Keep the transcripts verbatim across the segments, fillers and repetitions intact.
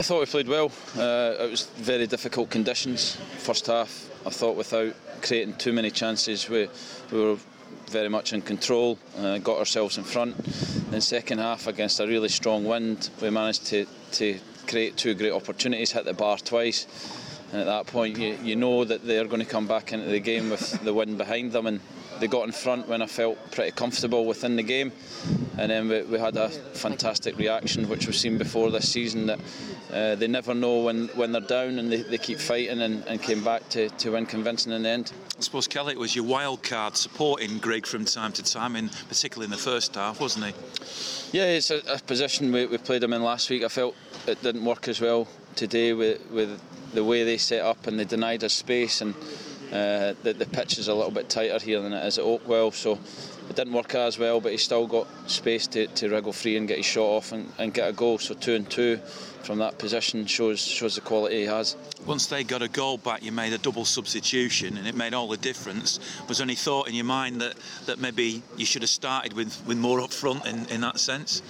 I thought we played well. Uh, it was very difficult conditions. First half, I thought without creating too many chances, we, we were very much in control, uh, got ourselves in front. In second half, against a really strong wind, we managed to, to create two great opportunities, hit the bar twice. And at that point, you, you know that they're going to come back into the game with the wind behind them, and they got in front when I felt pretty comfortable within the game. And then we, we had a fantastic reaction, which we've seen before this season, that uh, they never know when, when they're down, and they, they keep fighting, and, and came back to, to win convincing in the end. I suppose, Kelly, it was your wild card supporting Grigg from time to time, in, particularly in the first half, wasn't he? Yeah, it's a, a position we, we played him in last week. I felt it didn't work as well today with, with the way they set up, and they denied us space, and uh, the, the pitch is a little bit tighter here than it is at Oakwell, so it didn't work as well, but he still got space to, to wriggle free and get his shot off and, and get a goal. So two and two from that position shows shows the quality he has. Once they got a goal back, you made a double substitution, and it made all the difference. Was there any thought in your mind that, that maybe you should have started with, with more up front in, in that sense?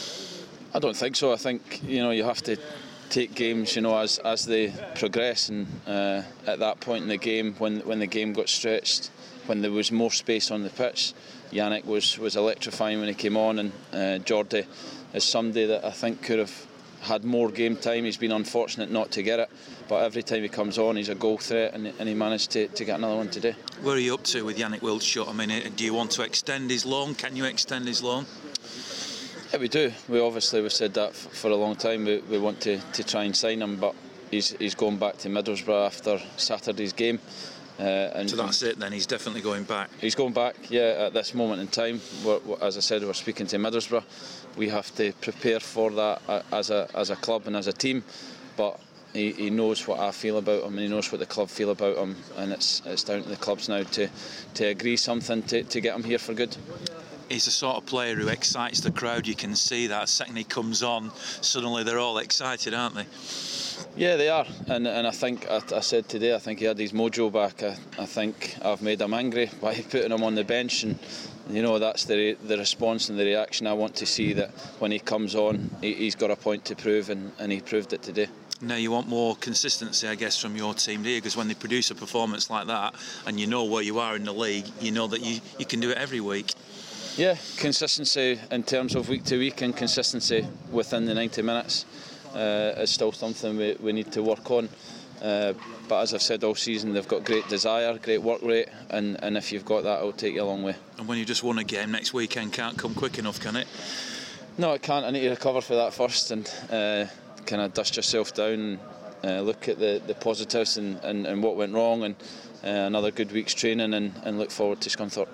I don't think so. I think, you know, you have to take games, you know, as as they progress, and uh, at that point in the game, when when the game got stretched, when there was more space on the pitch, Yannick was, was electrifying when he came on, and uh, Jordi is somebody that I think could have had more game time. He's been unfortunate not to get it, but every time he comes on, he's a goal threat, and, and he managed to, to get another one today. Where are you up to with Yannick Wildschut? I mean, do you want to extend his loan? Can you extend his loan? Yeah, we do. We obviously we've said that f- for a long time. We, we want to, to try and sign him, but he's he's going back to Middlesbrough after Saturday's game. Uh, and so that's it then, he's definitely going back. He's going back, yeah, at this moment in time. We're, we're, as I said, we're speaking to Middlesbrough. We have to prepare for that uh, as a as a club and as a team, but he, he knows what I feel about him, and he knows what the club feel about him, and it's it's down to the clubs now to, to agree something to, to get him here for good. He's the sort of player who excites the crowd. You can see that. The second he comes on, suddenly they're all excited, aren't they? Yeah, they are, and and I think I, I said today, I think he had his mojo back. I, I think I've made him angry by putting him on the bench, and you know that's the the response and the reaction I want to see. That when he comes on, he, he's got a point to prove, and, and he proved it today. Now you want more consistency, I guess, from your team, do you? Because when they produce a performance like that, and you know where you are in the league, you know that you, you can do it every week. Yeah, consistency in terms of week to week, and consistency within the ninety minutes uh, is still something we, we need to work on. Uh, but as I've said all season, they've got great desire, great work rate, and, and if you've got that, it'll take you a long way. And when you just won a game, next weekend can't come quick enough, can it? No, it can't. I need to recover for that first, and uh, kind of dust yourself down and uh, look at the, the positives and, and, and what went wrong, and uh, another good week's training, and, and look forward to Scunthorpe.